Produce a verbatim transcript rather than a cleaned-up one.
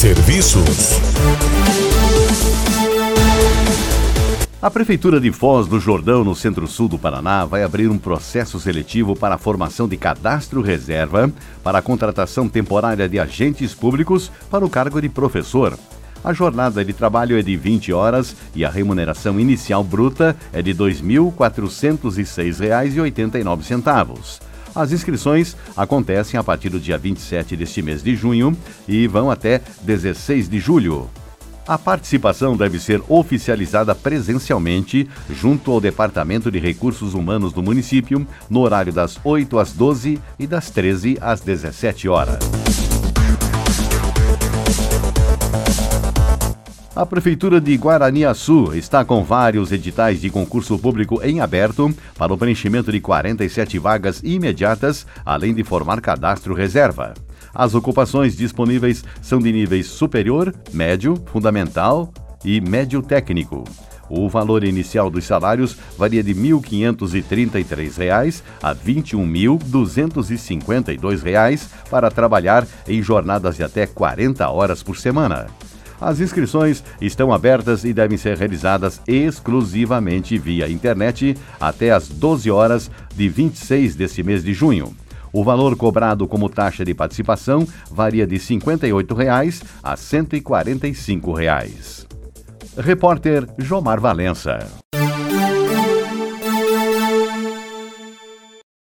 Serviços. A Prefeitura de Foz do Jordão, no centro-sul do Paraná, vai abrir um processo seletivo para a formação de cadastro reserva para a contratação temporária de agentes públicos para o cargo de professor. A jornada de trabalho é de vinte horas e a remuneração inicial bruta é de dois mil quatrocentos e seis reais e oitenta e nove centavos. As inscrições acontecem a partir do dia vinte e sete deste mês de junho e vão até dezesseis de julho. A participação deve ser oficializada presencialmente junto ao Departamento de Recursos Humanos do município, no horário das oito às doze e das treze às dezessete horas. A Prefeitura de Guaraniaçu está com vários editais de concurso público em aberto para o preenchimento de quarenta e sete vagas imediatas, além de formar cadastro reserva. As ocupações disponíveis são de níveis superior, médio, fundamental e médio técnico. O valor inicial dos salários varia de mil quinhentos e trinta e três reais a vinte e um mil duzentos e cinquenta e dois reais para trabalhar em jornadas de até quarenta horas por semana. As inscrições estão abertas e devem ser realizadas exclusivamente via internet até às doze horas de vinte e seis deste mês de junho. O valor cobrado como taxa de participação varia de cinquenta e oito reais a cento e quarenta e cinco reais. Repórter Jomar Valença.